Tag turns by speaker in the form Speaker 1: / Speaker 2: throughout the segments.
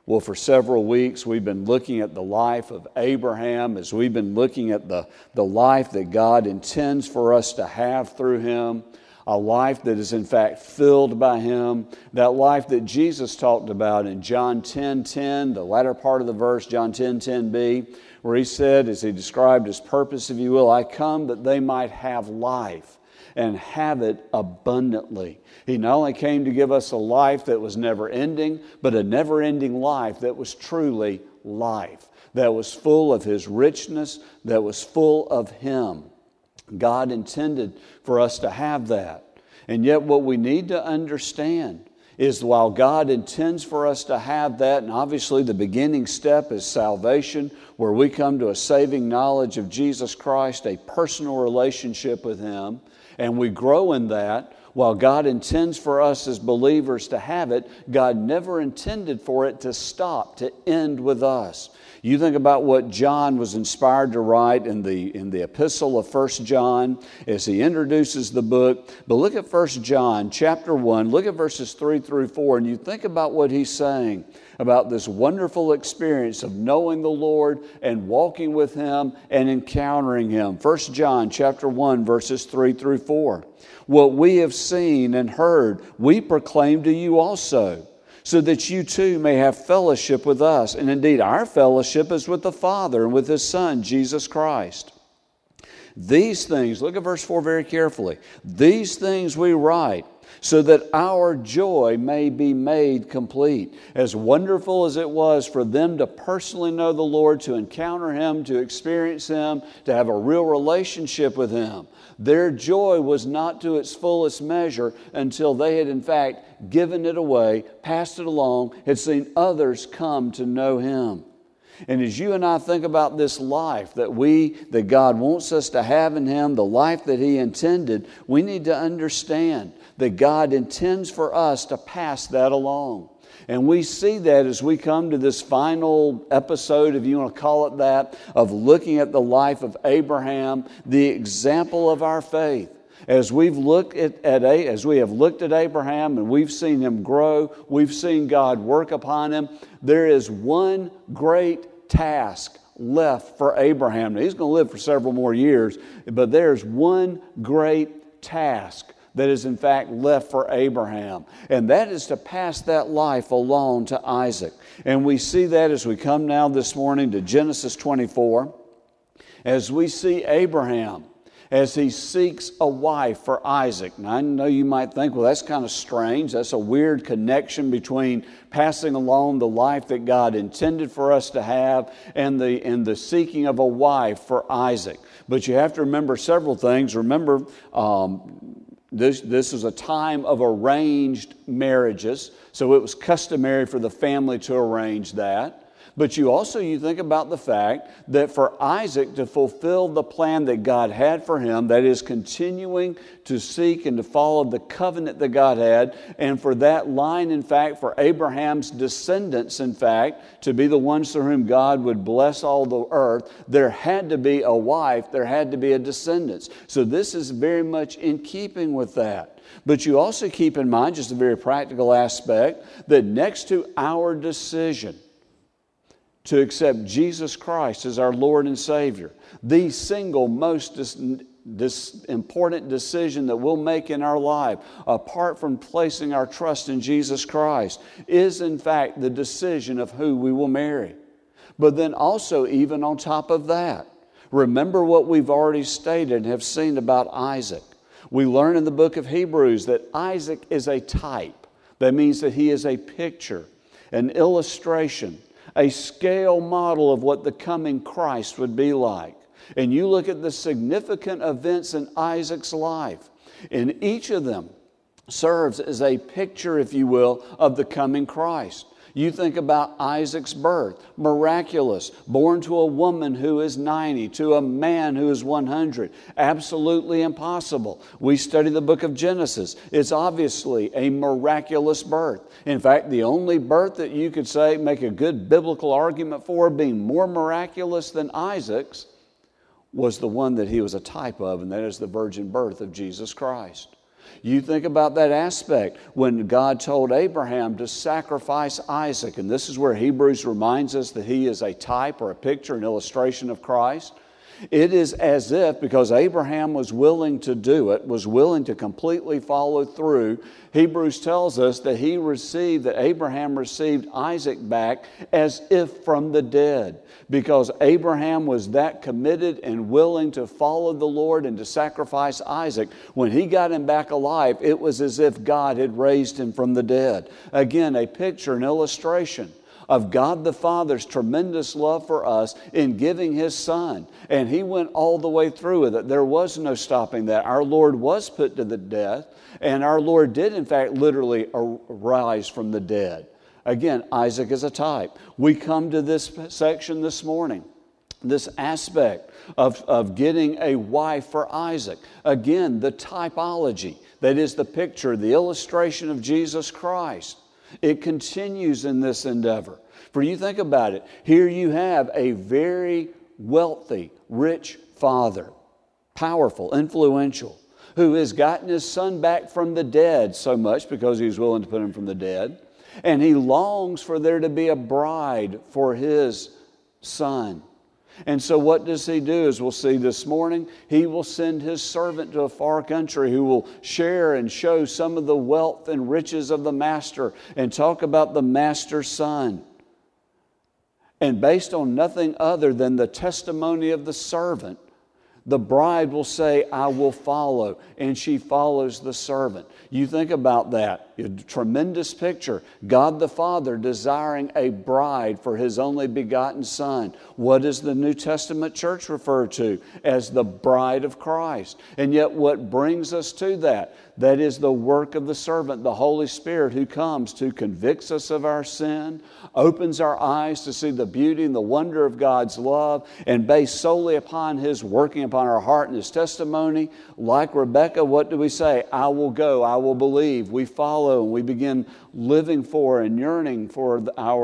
Speaker 1: Well, for several weeks, we've been looking at the life of Abraham as we've been looking at the life that God intends for us to have through him, a life that is in fact filled by him, that life that Jesus talked about in John 10:10, the latter part of the verse, John 10:10b, where he said, as he described his purpose, if you will, I come that they might have life and have it abundantly. He not only came to give us a life that was never ending, but a never ending life that was truly life, that was full of his richness, that was full of him. God intended for us to have that. And yet what we need to understand is while God intends for us to have that, and obviously the beginning step is salvation, where we come to a saving knowledge of Jesus Christ, a personal relationship with him, and we grow in that. While God intends for us as believers to have it, God never intended for it to stop, to end with us. You think about what John was inspired to write in the epistle of 1 John as he introduces the book. But look at 1 John chapter 1, look at verses 3 through 4, and you think about what he's saying about this wonderful experience of knowing the Lord and walking with him and encountering him. 1 John chapter 1, verses 3 through 4. What we have seen and heard, we proclaim to you also, so that you too may have fellowship with us. And indeed, our fellowship is with the Father and with his Son, Jesus Christ. These things, look at verse 4 very carefully. These things we write, so that our joy may be made complete. As wonderful as it was for them to personally know the Lord, to encounter him, to experience him, to have a real relationship with him, their joy was not to its fullest measure until they had in fact given it away, passed it along, had seen others come to know him. And as you and I think about this life that God wants us to have in him, the life that he intended, we need to understand that God intends for us to pass that along. And we see that as we come to this final episode, if you want to call it that, of looking at the life of Abraham, the example of our faith. As we have looked at Abraham and we've seen him grow, we've seen God work upon him, there is one great task left for Abraham. Now, he's going to live for several more years, but there's one great task that is in fact left for Abraham. And that is to pass that life along to Isaac. And we see that as we come now this morning to Genesis 24, as we see Abraham as he seeks a wife for Isaac. Now, I know you might think, well, that's kind of strange. That's a weird connection between passing along the life that God intended for us to have and the seeking of a wife for Isaac. But you have to remember several things. Remember, this is a time of arranged marriages, so it was customary for the family to arrange that. But you think about the fact that for Isaac to fulfill the plan that God had for him, that is continuing to seek and to follow the covenant that God had, and for that line, in fact, for Abraham's descendants, in fact, to be the ones through whom God would bless all the earth, there had to be a wife, there had to be a descendants. So this is very much in keeping with that. But you also keep in mind, just a very practical aspect, that next to our decision to accept Jesus Christ as our Lord and Savior, the single most important decision that we'll make in our life, apart from placing our trust in Jesus Christ, is in fact the decision of who we will marry. But then also, even on top of that, remember what we've already stated and have seen about Isaac. We learn in the book of Hebrews that Isaac is a type. That means that he is a picture, an illustration, a scale model of what the coming Christ would be like. And you look at the significant events in Isaac's life, and each of them serves as a picture, if you will, of the coming Christ. You think about Isaac's birth, miraculous, born to a woman who is 90, to a man who is 100. Absolutely impossible. We study the book of Genesis. It's obviously a miraculous birth. In fact, the only birth that you could say, make a good biblical argument for being more miraculous than Isaac's, was the one that he was a type of, and that is the virgin birth of Jesus Christ. You think about that aspect when God told Abraham to sacrifice Isaac, and this is where Hebrews reminds us that he is a type or a picture, an illustration of Christ. It is as if, because Abraham was willing to do it, was willing to completely follow through, Hebrews tells us that Abraham received Isaac back as if from the dead. Because Abraham was that committed and willing to follow the Lord and to sacrifice Isaac, when he got him back alive, it was as if God had raised him from the dead. Again, a picture, an illustration of God the Father's tremendous love for us in giving His Son. And He went all the way through with it. There was no stopping that. Our Lord was put to the death, and our Lord did in fact literally arise from the dead. Again, Isaac is a type. We come to this section this morning, this aspect of getting a wife for Isaac. Again, the typology, that is the picture, the illustration of Jesus Christ. It continues in this endeavor. For you think about it, here you have a very wealthy, rich father, powerful, influential, who has gotten his son back from the dead so much because he was willing to put him from the dead. And he longs for there to be a bride for his son. And so what does he do? As we'll see this morning, he will send his servant to a far country who will share and show some of the wealth and riches of the master and talk about the master's son. And based on nothing other than the testimony of the servant, the bride will say, I will follow, and she follows the servant. You think about that. A tremendous picture. God the Father desiring a bride for His only begotten Son. What does the New Testament church refer to? As the bride of Christ. And yet what brings us to that? That is the work of the servant, the Holy Spirit, who comes to convict us of our sin, opens our eyes to see the beauty and the wonder of God's love, and based solely upon His working upon our heart and His testimony, like Rebekah, what do we say? I will go, I will believe. We follow and we begin living for and yearning for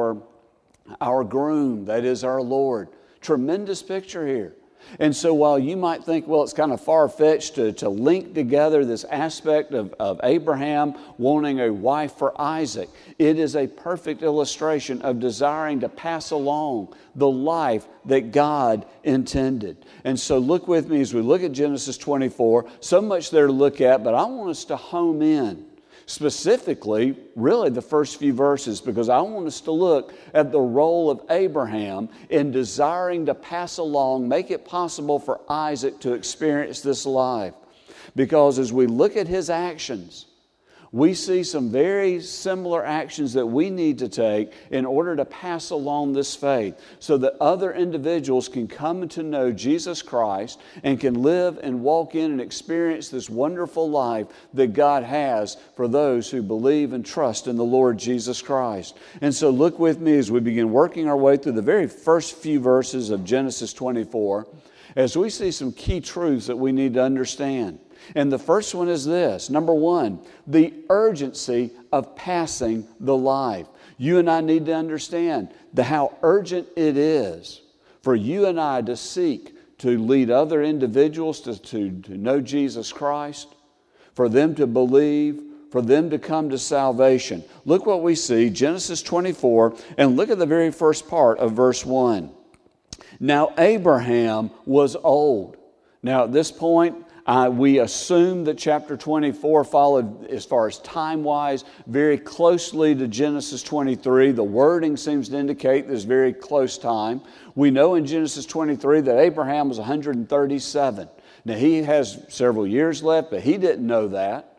Speaker 1: our groom, that is our Lord. Tremendous picture here. And so while you might think, well, it's kind of far-fetched to link together this aspect of Abraham wanting a wife for Isaac, it is a perfect illustration of desiring to pass along the life that God intended. And so look with me as we look at Genesis 24. So much there to look at, but I want us to home in specifically, really the first few verses, because I want us to look at the role of Abraham in desiring to pass along, make it possible for Isaac to experience this life. Because as we look at his actions, we see some very similar actions that we need to take in order to pass along this faith so that other individuals can come to know Jesus Christ and can live and walk in and experience this wonderful life that God has for those who believe and trust in the Lord Jesus Christ. And so look with me as we begin working our way through the very first few verses of Genesis 24 as we see some key truths that we need to understand. And the first one is this. Number one, the urgency of passing the life. You and I need to understand how urgent it is for you and I to seek to lead other individuals to know Jesus Christ, for them to believe, for them to come to salvation. Look what we see, Genesis 24, and look at the very first part of verse 1. Now Abraham was old. Now at this point, we assume that chapter 24 followed, as far as time-wise, very closely to Genesis 23. The wording seems to indicate this very close time. We know in Genesis 23 that Abraham was 137. Now, he has several years left, but he didn't know that.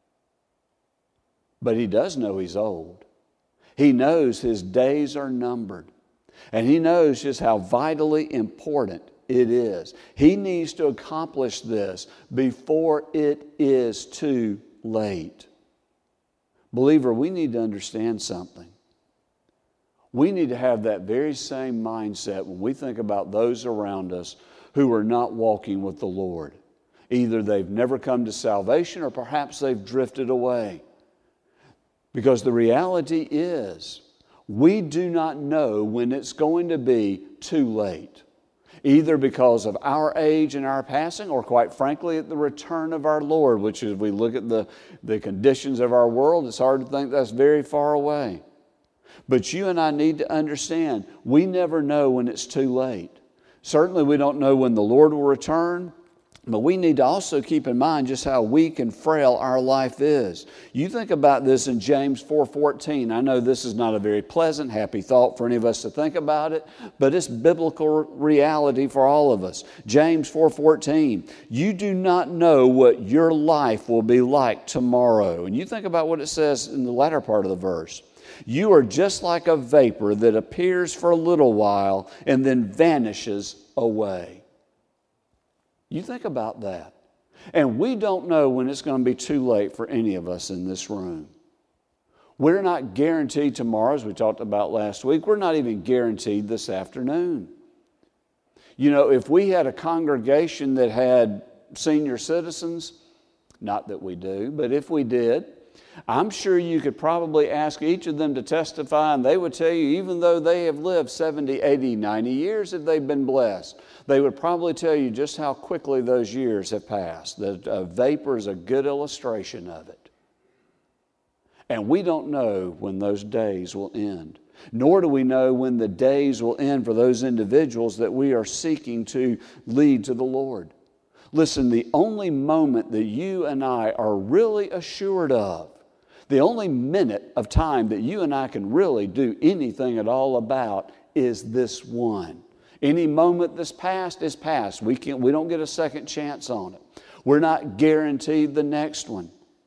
Speaker 1: But he does know he's old. He knows his days are numbered. And he knows just how vitally important it is. He needs to accomplish this before it is too late. Believer, we need to understand something. We need to have that very same mindset when we think about those around us who are not walking with the Lord. Either they've never come to salvation or perhaps they've drifted away. Because the reality is, we do not know when it's going to be too late. either because of our age and our passing, or quite frankly, at the return of our Lord, which as we look at the conditions of our world, it's hard to think that's very far away. But you and I need to understand, we never know when it's too late. Certainly we don't know when the Lord will return, but we need to also keep in mind just how weak and frail our life is. You think about this in James 4:14. I know this is not a very pleasant, happy thought for any of us to think about it, but it's biblical reality for all of us. James 4:14, you do not know what your life will be like tomorrow. And you think about what it says in the latter part of the verse. You are just like a vapor that appears for a little while and then vanishes away. You think about that. And we don't know when it's going to be too late for any of us in this room. We're not guaranteed tomorrow, as we talked about last week. We're not even guaranteed this afternoon. You know, if we had a congregation that had senior citizens, not that we do, but if we did, I'm sure you could probably ask each of them to testify, and they would tell you, even though they have lived 70, 80, 90 years, if they've been blessed, they would probably tell you just how quickly those years have passed. That vapor is a good illustration of it. And we don't know when those days will end, nor do we know when the days will end for those individuals that we are seeking to lead to the Lord. Listen, the only moment that you and I are really assured of, the only minute of time that you and I can really do anything at all about is this one. Any moment that's past is past. We don't get a second chance on it. We're not guaranteed the next one.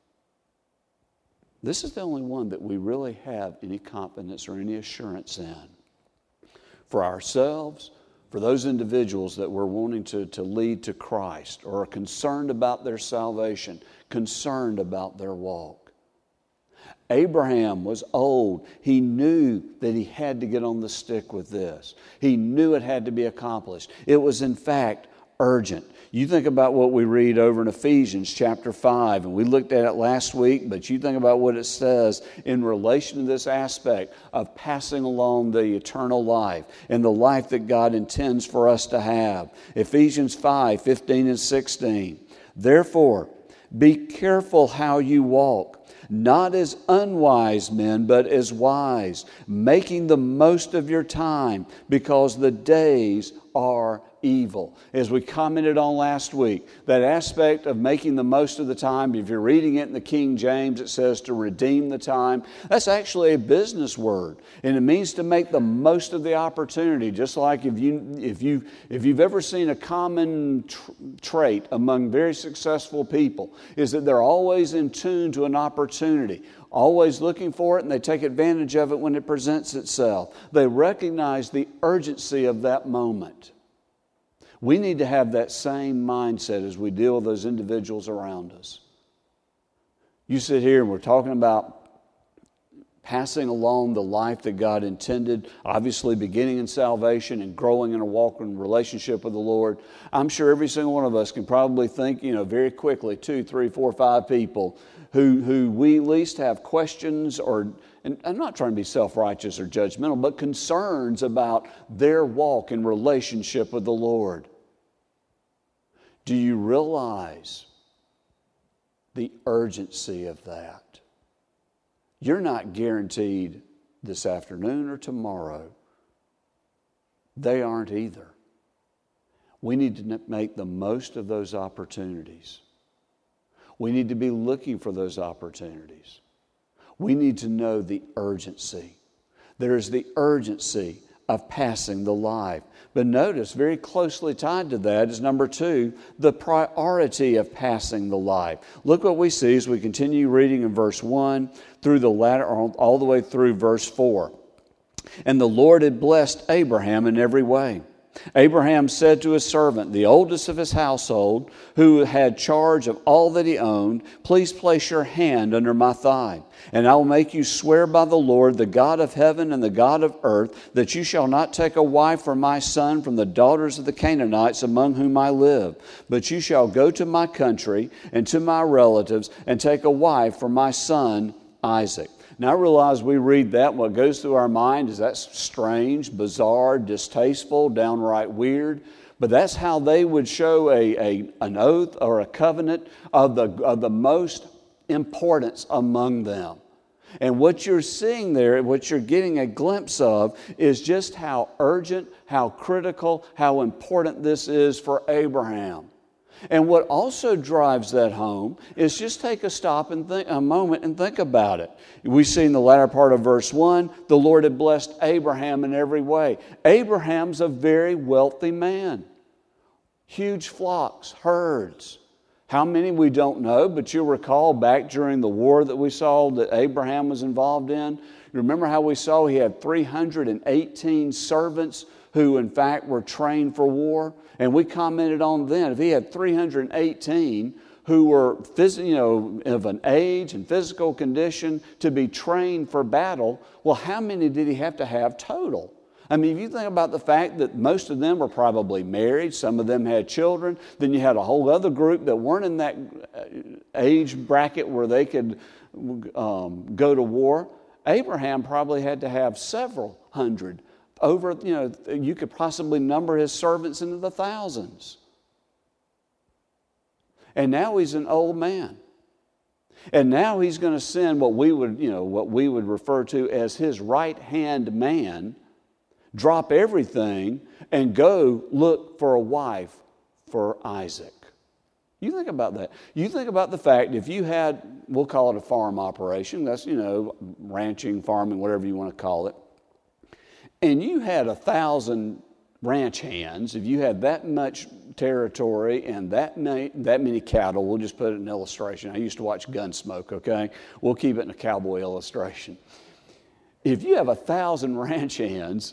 Speaker 1: This is the only one that we really have any confidence or any assurance in. For ourselves, for those individuals that we're wanting to lead to Christ or are concerned about their salvation, concerned about their walk. Abraham was old. He knew that he had to get on the stick with this. He knew it had to be accomplished. It was, in fact, urgent. You think about what we read over in Ephesians chapter 5, and we looked at it last week, but you think about what it says in relation to this aspect of passing along the eternal life and the life that God intends for us to have. Ephesians 5, 15 and 16. Therefore, be careful how you walk, not as unwise men, but as wise, making the most of your time, because the days are evil. As we commented on last week, that aspect of making the most of the time, if you're reading it in the King James, it says to redeem the time. That's actually a business word, and it means to make the most of the opportunity. Just like if you've ever seen a common trait among very successful people, is that they're always in tune to an opportunity, always looking for it, and they take advantage of it when it presents itself. They recognize the urgency of that moment. We need to have that same mindset as we deal with those individuals around us. You sit here and we're talking about passing along the life that God intended, obviously beginning in salvation and growing in a walk in relationship with the Lord. I'm sure every single one of us can probably think, very quickly, 2, 3, 4, 5 people who we at least have questions or, and I'm not trying to be self-righteous or judgmental, but concerns about their walk in relationship with the Lord. Do you realize the urgency of that? You're not guaranteed this afternoon or tomorrow. They aren't either. We need to make the most of those opportunities. We need to be looking for those opportunities. We need to know the urgency. There is the urgency of passing the life. But notice, very closely tied to that is number 2, the priority of passing the life. Look what we see as we continue reading in verse 1 through the latter, all the way through verse 4. And the Lord had blessed Abraham in every way. Abraham said to his servant, the oldest of his household, who had charge of all that he owned, please place your hand under my thigh, and I will make you swear by the Lord, the God of heaven and the God of earth, that you shall not take a wife for my son from the daughters of the Canaanites among whom I live, but you shall go to my country and to my relatives and take a wife for my son Isaac. Now, I realize we read that, what goes through our mind is that's strange, bizarre, distasteful, downright weird. But that's how they would show an oath or a covenant of the most importance among them. And what you're seeing there, what you're getting a glimpse of, is just how urgent, how critical, how important this is for Abraham. And what also drives that home is just take a moment and think about it. We see in the latter part of verse 1, the Lord had blessed Abraham in every way. Abraham's a very wealthy man. Huge flocks, herds. How many we don't know, but you'll recall back during the war that we saw that Abraham was involved in. You remember how we saw he had 318 servants who in fact were trained for war? And we commented on then, if he had 318 who were of an age and physical condition to be trained for battle, well, how many did he have to have total? I mean, if you think about the fact that most of them were probably married, some of them had children, then you had a whole other group that weren't in that age bracket where they could go to war. Abraham probably had to have several hundred. You could possibly number his servants into the thousands. And now he's an old man. And now he's going to send what we would refer to as his right-hand man, drop everything, and go look for a wife for Isaac. You think about that. You think about the fact if you had, we'll call it a farm operation, that's, ranching, farming, whatever you want to call it, and you had 1,000 ranch hands, if you had that much territory and that many cattle, we'll just put it in an illustration. I used to watch Gunsmoke, okay? We'll keep it in a cowboy illustration. If you have 1,000 ranch hands,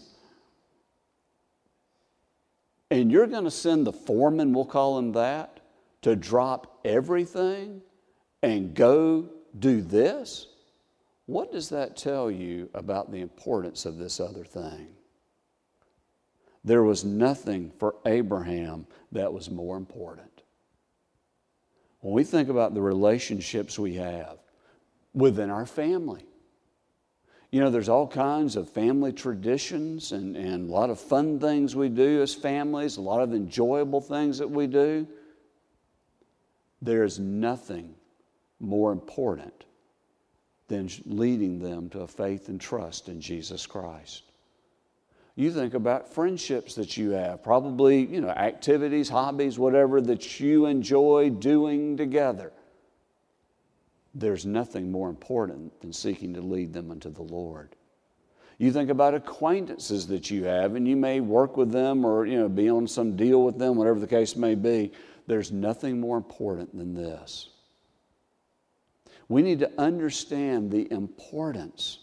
Speaker 1: and you're going to send the foreman, we'll call him that, to drop everything and go do this, what does that tell you about the importance of this other thing? There was nothing for Abraham that was more important. When we think about the relationships we have within our family, there's all kinds of family traditions and a lot of fun things we do as families, a lot of enjoyable things that we do. There's nothing more important than leading them to a faith and trust in Jesus Christ. You think about friendships that you have, probably, activities, hobbies, whatever that you enjoy doing together. There's nothing more important than seeking to lead them unto the Lord. You think about acquaintances that you have, and you may work with them or, be on some deal with them, whatever the case may be. There's nothing more important than this. We need to understand the importance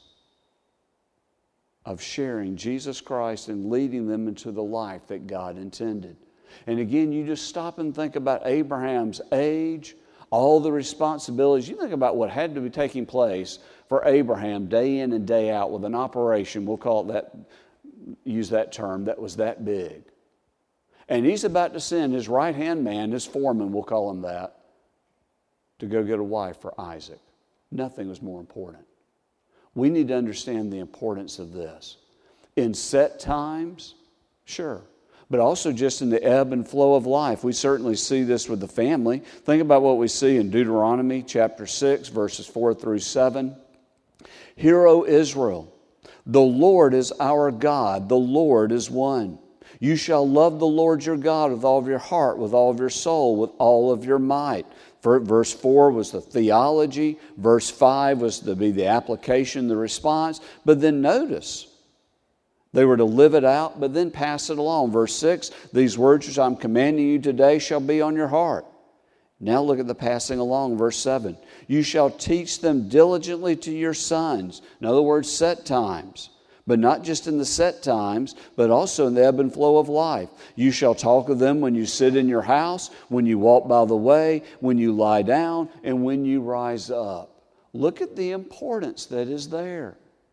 Speaker 1: of sharing Jesus Christ and leading them into the life that God intended. And again, you just stop and think about Abraham's age, all the responsibilities. You think about what had to be taking place for Abraham day in and day out with an operation, we'll call it that, use that term, that was that big. And he's about to send his right-hand man, his foreman, we'll call him that, to go get a wife for Isaac. Nothing was more important. We need to understand the importance of this. In set times, sure, but also just in the ebb and flow of life. We certainly see this with the family. Think about what we see in Deuteronomy chapter 6, verses 4 through 7. Hear, O Israel, the Lord is our God, the Lord is one. You shall love the Lord your God with all of your heart, with all of your soul, with all of your might. Verse 4 was the theology. Verse 5 was to be the application, the response. But then notice, they were to live it out, but then pass it along. Verse 6, these words which I'm commanding you today shall be on your heart. Now look at the passing along. Verse 7, you shall teach them diligently to your sons. In other words, set times. But not just in the set times, but also in the ebb and flow of life. You shall talk of them when you sit in your house, when you walk by the way, when you lie down, and when you rise up. Look at the importance that is there.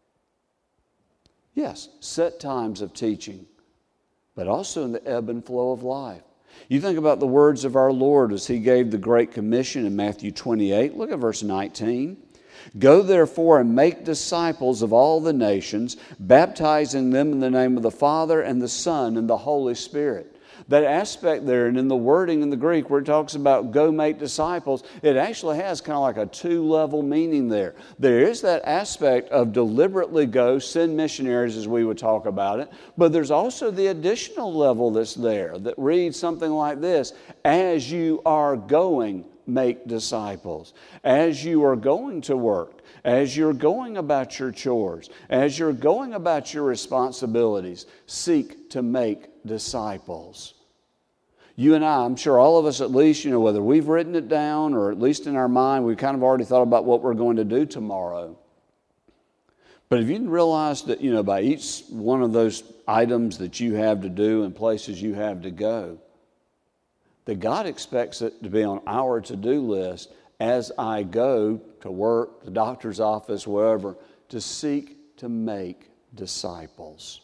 Speaker 1: Yes, set times of teaching, but also in the ebb and flow of life. You think about the words of our Lord as He gave the Great Commission in Matthew 28. Look at verse 19. Go therefore and make disciples of all the nations, baptizing them in the name of the Father and the Son and the Holy Spirit. That aspect there, and in the wording in the Greek where it talks about go make disciples, it actually has kind of like a two-level meaning there. There is that aspect of deliberately go, send missionaries as we would talk about it, but there's also the additional level that's there that reads something like this: as you are going, make disciples. As you are going to work, as you're going about your chores, as you're going about your responsibilities, seek to make disciples. You and I'm sure all of us at least, whether we've written it down or at least in our mind, we've kind of already thought about what we're going to do tomorrow. But if you didn't realize that, by each one of those items that you have to do and places you have to go, that God expects it to be on our to-do list as I go to work, the doctor's office, wherever, to seek to make disciples.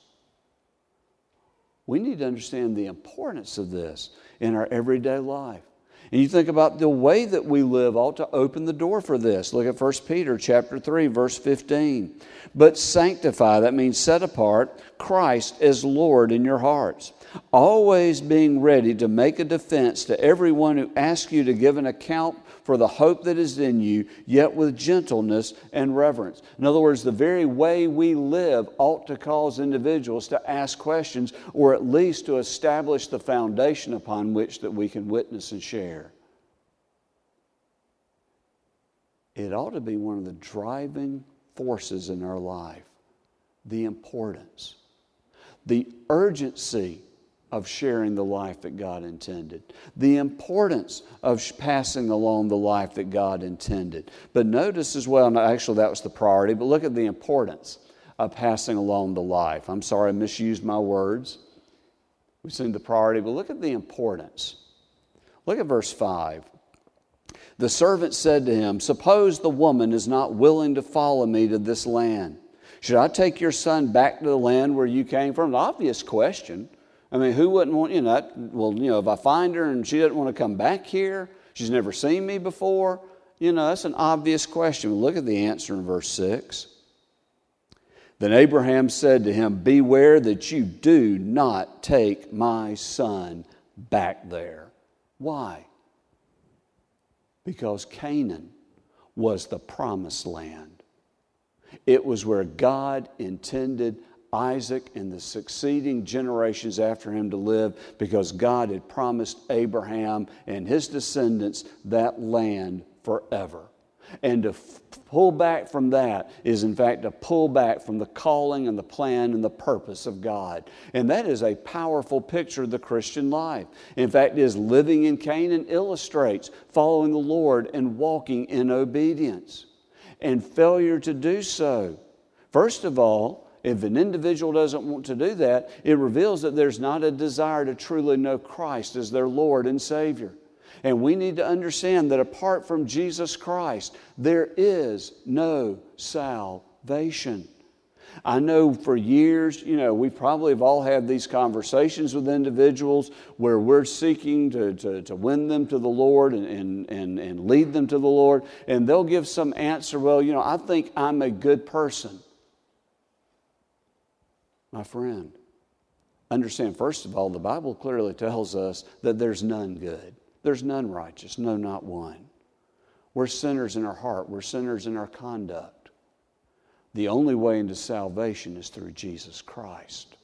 Speaker 1: We need to understand the importance of this in our everyday life. And you think about the way that we live ought to open the door for this. Look at 1 Peter chapter 3, verse 15. But sanctify, that means set apart, Christ as Lord in your hearts, always being ready to make a defense to everyone who asks you to give an account for the hope that is in you, yet with gentleness and reverence. In other words, the very way we live ought to cause individuals to ask questions, or at least to establish the foundation upon which that we can witness and share. It ought to be one of the driving forces in our life, the importance, the urgency of sharing the life that God intended, the importance of passing along the life that God intended. But notice as well, actually that was the priority, but look at the importance of passing along the life. I'm sorry, I misused my words. We've seen the priority, but look at the importance. Look at verse 5. The servant said to him, suppose the woman is not willing to follow me to this land. Should I take your son back to the land where you came from? An obvious question. I mean, who wouldn't want, if I find her and she doesn't want to come back here, she's never seen me before, that's an obvious question. Look at the answer in verse 6. Then Abraham said to him, beware that you do not take my son back there. Why? Because Canaan was the promised land. It was where God intended Isaac and the succeeding generations after him to live, because God had promised Abraham and his descendants that land forever. And to pull back from that is in fact to pull back from the calling and the plan and the purpose of God. And that is a powerful picture of the Christian life. In fact, living in Canaan illustrates following the Lord and walking in obedience. And failure to do so, first of all, if an individual doesn't want to do that, it reveals that there's not a desire to truly know Christ as their Lord and Savior. And we need to understand that apart from Jesus Christ, there is no salvation. I know for years, we probably have all had these conversations with individuals where we're seeking to win them to the Lord and lead them to the Lord. And they'll give some answer, I think I'm a good person. My friend, understand, first of all, the Bible clearly tells us that there's none good. There's none righteous, no, not one. We're sinners in our heart. We're sinners in our conduct. The only way into salvation is through Jesus Christ.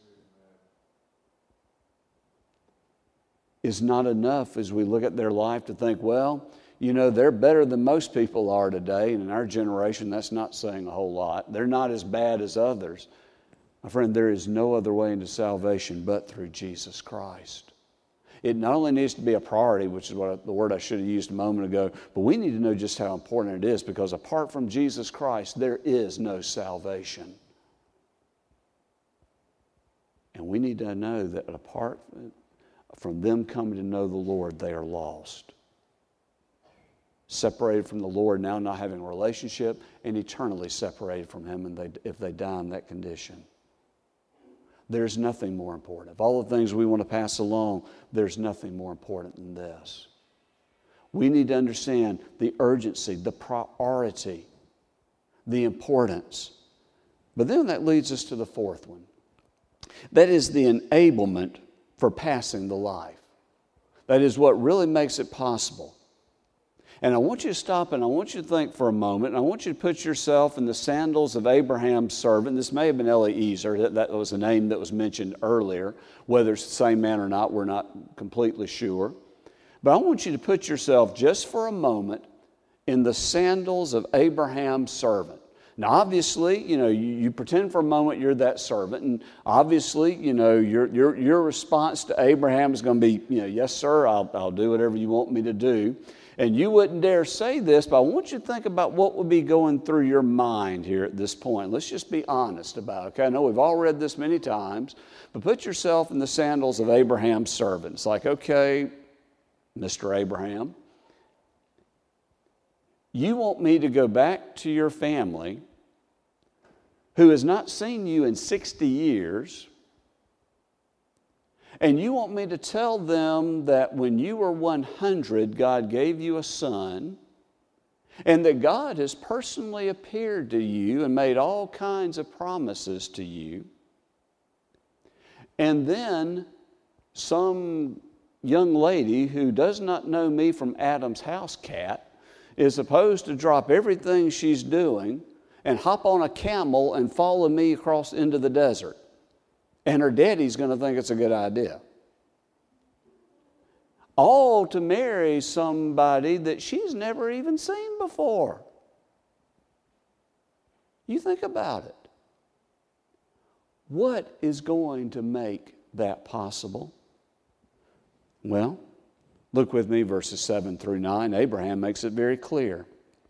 Speaker 1: It's not enough as we look at their life to think, they're better than most people are today. And in our generation, that's not saying a whole lot. They're not as bad as others. My friend, there is no other way into salvation but through Jesus Christ. It not only needs to be a priority, which is the word I should have used a moment ago, but we need to know just how important it is, because apart from Jesus Christ, there is no salvation. And we need to know that apart from them coming to know the Lord, they are lost. Separated from the Lord, now not having a relationship, and eternally separated from Him if they die in that condition. There's nothing more important. Of all the things we want to pass along, there's nothing more important than this. We need to understand the urgency, the priority, the importance. But then that leads us to the fourth one. That is the enablement for passing the life. That is what really makes it possible. And I want you to stop and I want you to think for a moment, and I want you to put yourself in the sandals of Abraham's servant. This may have been Eliezer. That was a name that was mentioned earlier. Whether it's the same man or not, we're not completely sure. But I want you to put yourself just for a moment in the sandals of Abraham's servant. Now, obviously, you pretend for a moment you're that servant, and obviously, your response to Abraham is going to be, yes, sir, I'll do whatever you want me to do. And you wouldn't dare say this, but I want you to think about what would be going through your mind here at this point. Let's just be honest about it. Okay, I know we've all read this many times, but put yourself in the sandals of Abraham's servant. It's like, okay, Mr. Abraham, you want me to go back to your family who has not seen you in 60 years, and you want me to tell them that when you were 100, God gave you a son, and that God has personally appeared to you and made all kinds of promises to you. And then some young lady who does not know me from Adam's house cat is supposed to drop everything she's doing and hop on a camel and follow me across into the desert. And her daddy's going to think it's a good idea. All to marry somebody that she's never even seen before. You think about it. What is going to make that possible? Well, look with me, verses 7 through 9. Abraham makes it very clear.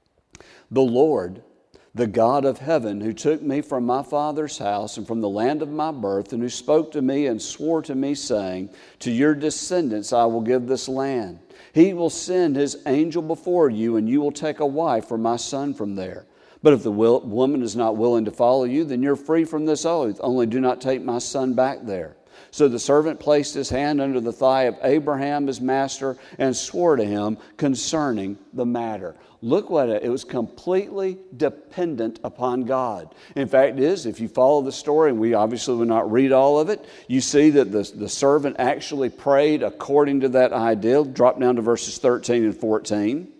Speaker 1: The Lord, the God of heaven, who took me from my father's house and from the land of my birth, and who spoke to me and swore to me, saying, to your descendants I will give this land. He will send His angel before you, and you will take a wife for my son from there. But if the woman is not willing to follow you, then you're free from this oath. Only do not take my son back there. So the servant placed his hand under the thigh of Abraham, his master, and swore to him concerning the matter. Look what it was, completely dependent upon God. In fact, if you follow the story, and we obviously will not read all of it, you see that the servant actually prayed according to that ideal. Drop down to verses 13 and 14.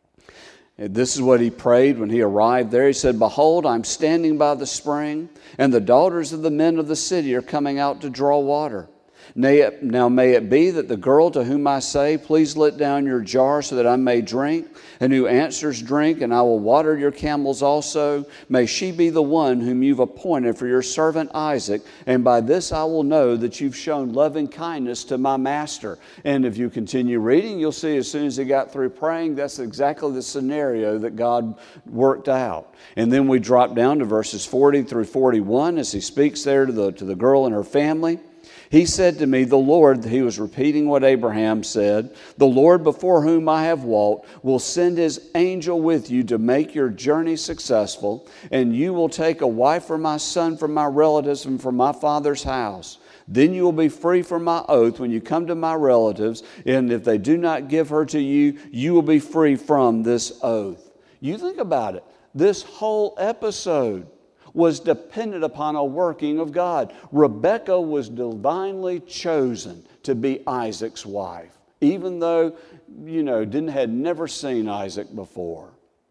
Speaker 1: And this is what he prayed when he arrived there. He said, behold, I'm standing by the spring, and the daughters of the men of the city are coming out to draw water. Now may it be that the girl to whom I say, please let down your jar so that I may drink, and who answers, drink, and I will water your camels also, may she be the one whom you've appointed for your servant Isaac, and by this I will know that you've shown loving kindness to my master. And if you continue reading, you'll see as soon as he got through praying, that's exactly the scenario that God worked out. And then we drop down to verses 40 through 41 as he speaks there to the girl and her family. He said to me, the Lord, he was repeating what Abraham said, the Lord before whom I have walked will send His angel with you to make your journey successful, and you will take a wife for my son from my relatives and from my father's house. Then you will be free from my oath when you come to my relatives, and if they do not give her to you, you will be free from this oath. You think about it. This whole episode was dependent upon a working of God. Rebekah was divinely chosen to be Isaac's wife, even though, had never seen Isaac before.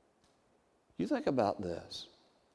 Speaker 1: You think about this.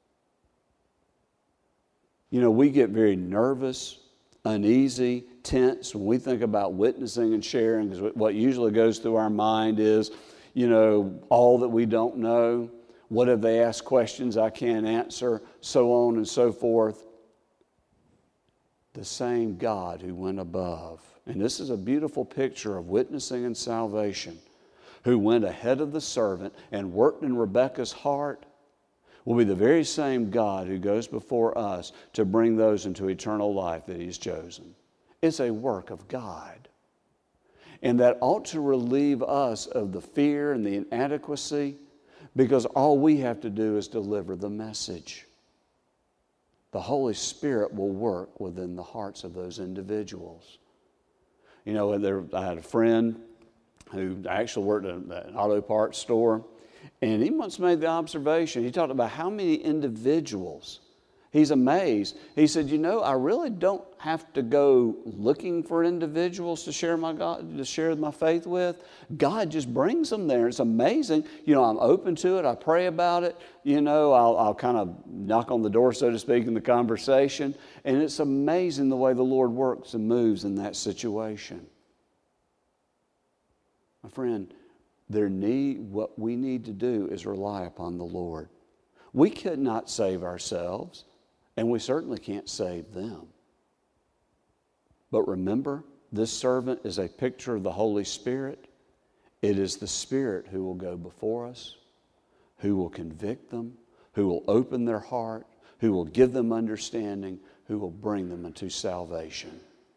Speaker 1: We get very nervous, uneasy, tense when we think about witnessing and sharing, because what usually goes through our mind is, all that we don't know. What if they ask questions I can't answer? So on and so forth. The same God who went above. And this is a beautiful picture of witnessing and salvation. Who went ahead of the servant and worked in Rebekah's heart will be the very same God who goes before us to bring those into eternal life that He's chosen. It's a work of God. And that ought to relieve us of the fear and the inadequacy, because all we have to do is deliver the message. The Holy Spirit will work within the hearts of those individuals. I had a friend who actually worked at an auto parts store, and he once made the observation, he talked about how many individuals He's amazed. He said, I really don't have to go looking for individuals to share my faith with. God just brings them there. It's amazing. I'm open to it. I pray about it. I'll kind of knock on the door, so to speak, in the conversation. And it's amazing the way the Lord works and moves in that situation. My friend, what we need to do is rely upon the Lord. We could not save ourselves. And we certainly can't save them. But remember, this servant is a picture of the Holy Spirit. It is the Spirit who will go before us, who will convict them, who will open their heart, who will give them understanding, who will bring them into salvation.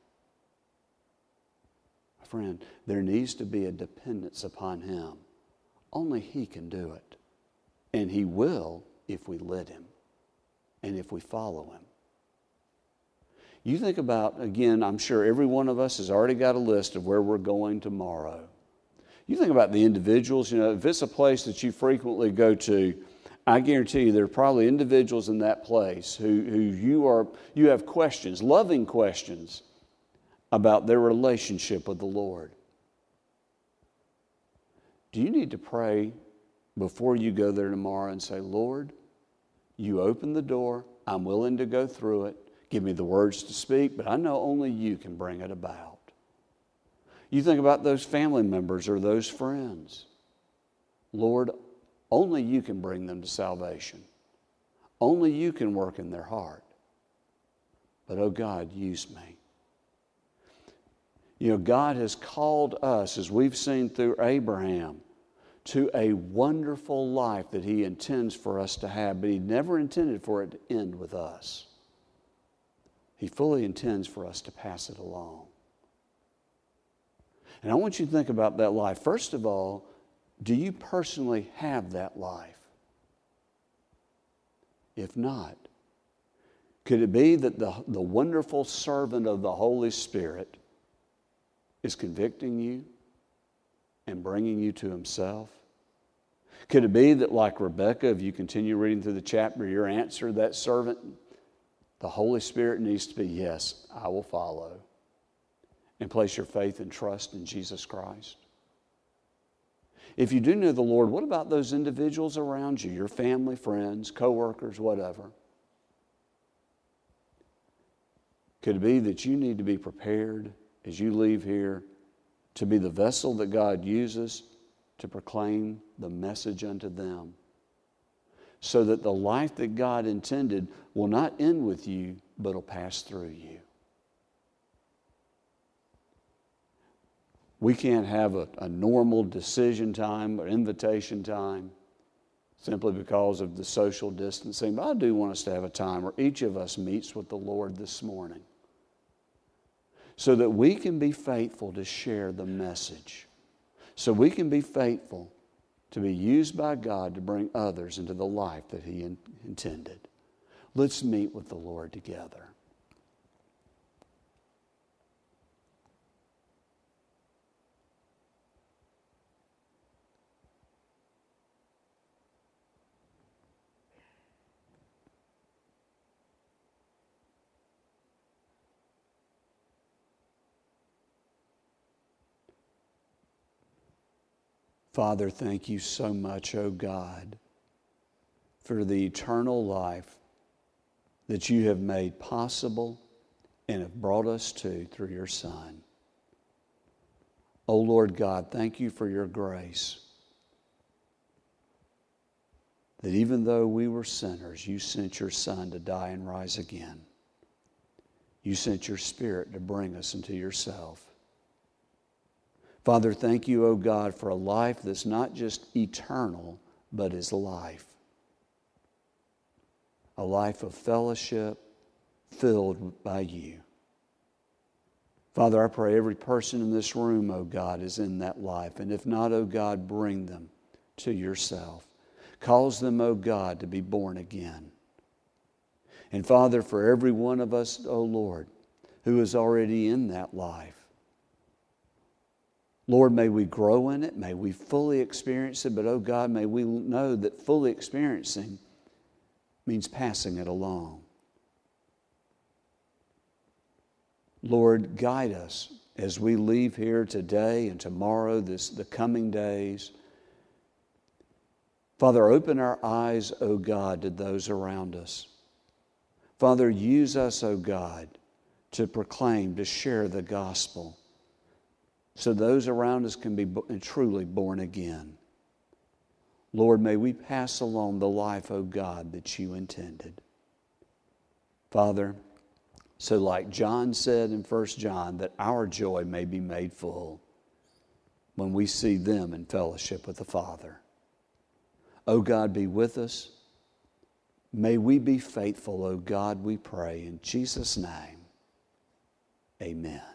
Speaker 1: Friend, there needs to be a dependence upon Him. Only He can do it. And He will if we let Him. And if we follow Him. You think about, again, I'm sure every one of us has already got a list of where we're going tomorrow. You think about the individuals, if it's a place that you frequently go to, I guarantee you there are probably individuals in that place who you have questions, loving questions about their relationship with the Lord. Do you need to pray before you go there tomorrow and say, Lord, you open the door. I'm willing to go through it. Give me the words to speak, but I know only you can bring it about. You think about those family members or those friends. Lord, only you can bring them to salvation. Only you can work in their heart. But, oh God, use me. God has called us, as we've seen through Abraham, to a wonderful life that He intends for us to have, but He never intended for it to end with us. He fully intends for us to pass it along. And I want you to think about that life. First of all, do you personally have that life? If not, could it be that the wonderful servant of the Holy Spirit is convicting you and bringing you to Himself? Could it be that, like Rebecca, if you continue reading through the chapter, your answer to that servant, the Holy Spirit needs to be, yes, I will follow, and place your faith and trust in Jesus Christ? If you do know the Lord, what about those individuals around you, your family, friends, co-workers, whatever? Could it be that you need to be prepared as you leave here to be the vessel that God uses to proclaim the message unto them, so that the life that God intended will not end with you, but will pass through you? We can't have a normal decision time or invitation time simply because of the social distancing. But I do want us to have a time where each of us meets with the Lord this morning, so that we can be faithful to share the message. So we can be faithful to be used by God to bring others into the life that He intended. Let's meet with the Lord together. Father, thank you so much, oh God, for the eternal life that you have made possible and have brought us to through your Son. Oh Lord God, thank you for your grace, that even though we were sinners, you sent your Son to die and rise again. You sent your Spirit to bring us into yourself. Father, thank you, oh God, for a life that's not just eternal, but is life. A life of fellowship filled by you. Father, I pray every person in this room, oh God, is in that life. And if not, oh God, bring them to yourself. Cause them, oh God, to be born again. And Father, for every one of us, oh Lord, who is already in that life, Lord, may we grow in it. May we fully experience it. But, oh God, may we know that fully experiencing means passing it along. Lord, guide us as we leave here today and tomorrow, the coming days. Father, open our eyes, O God, to those around us. Father, use us, O God, to proclaim, to share the gospel so those around us can be truly born again. Lord, may we pass along the life, O God, that you intended. Father, so like John said in 1 John, that our joy may be made full when we see them in fellowship with the Father. O God, be with us. May we be faithful, O God, we pray. In Jesus' name, amen.